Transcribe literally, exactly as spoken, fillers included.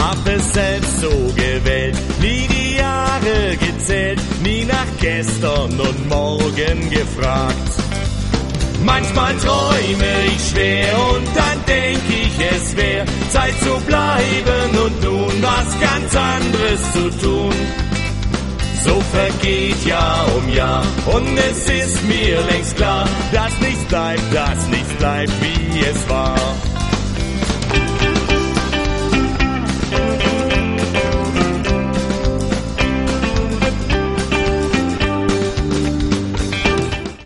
hab es selbst so gewählt, nie die Jahre gezählt, nie nach gestern und morgen gefragt. Manchmal träume ich schwer und dann denk ich, es wär Zeit zu bleiben und nun was ganz anderes zu tun. So vergeht Jahr um Jahr und es ist mir längst klar, dass nichts bleibt, dass nichts bleibt, wie es war.